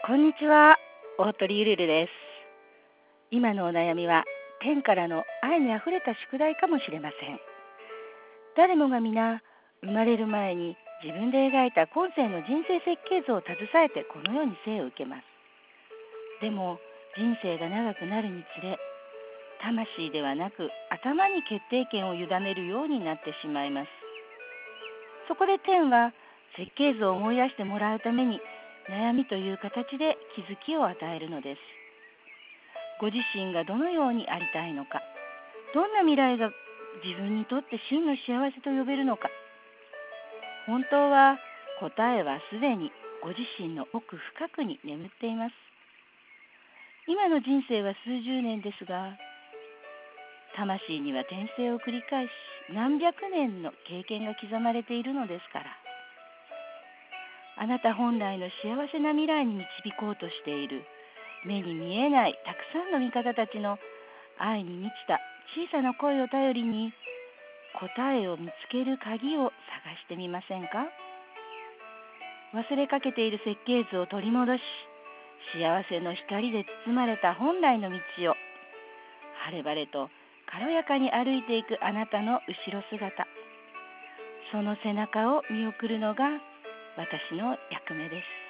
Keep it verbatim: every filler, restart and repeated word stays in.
こんにちは、大鳥ゆるるです。今のお悩みは天からの愛にあふれた宿題かもしれません。誰もが皆生まれる前に自分で描いた今世の人生設計図を携えてこの世に生を受けます。でも人生が長くなるにつれ、魂ではなく頭に決定権を委ねるようになってしまいます。そこで天は設計図を思い出してもらうために悩みという形で気づきを与えるのです。ご自身がどのようにありたいのか、どんな未来が自分にとって真の幸せと呼べるのか、本当は答えはすでにご自身の奥深くに眠っています。今の人生は数十年ですが、魂には転生を繰り返し何百年の経験が刻まれているのですから、あなた本来の幸せな未来に導こうとしている目に見えないたくさんの味方たちの愛に満ちた小さな声を頼りに、答えを見つける鍵を探してみませんか。忘れかけている設計図を取り戻し、幸せの光で包まれた本来の道を晴れ晴れと軽やかに歩いていくあなたの後ろ姿、その背中を見送るのが私の役目です。